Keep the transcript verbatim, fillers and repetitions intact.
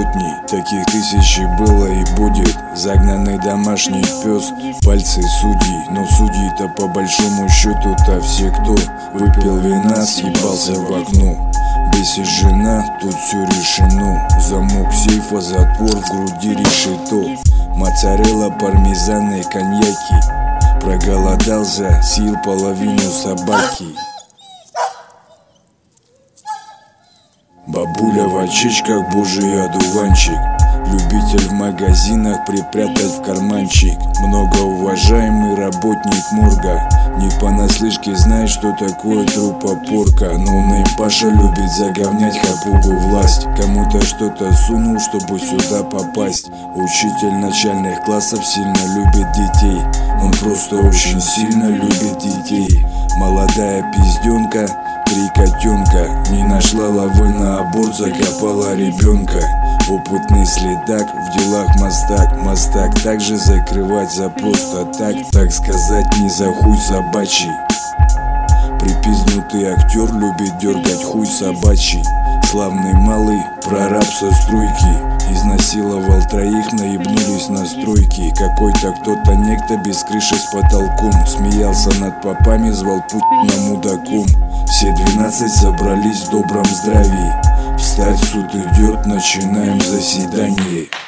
сотни, таких тысячи было и будет. Загнанный домашний пес, пальцы судей. Но судьи-то по большому счету-то все, кто выпил вина, съебался в окно. Бесит жена, тут все решено. Замок сейфа, затвор в груди решето. Моцарелла, пармезан и коньяки. Проголодался, съел половину собаки. Бабуля в очечках, божий одуванчик. Любитель в магазинах припрятать в карманчик. Многоуважаемый работник морга, не понаслышке знает, что такое трупопорка. Ноунейм Паша любит заговнять хапугу власть. Кому-то что-то сунул, чтобы сюда попасть. Учитель начальных классов сильно любит детей. Он просто очень сильно любит детей. Молодая пизденка, три котенка, не нашла лавы на аборт, закопала ребенка. Опытный следак, в делах мастак. Мастак также закрывать за просто так, так сказать, не за хуй собачий. Припизнутый актер любит дергать хуй собачий. Славный малый, прораб со стройки, изнасиловал троих, наебнулись на стройки. Какой-то кто-то некто без крыши с потолком смеялся над попами, звал Путина мудаком. Все двенадцать собрались в добром здравии. Встать, суд идет, начинаем заседание.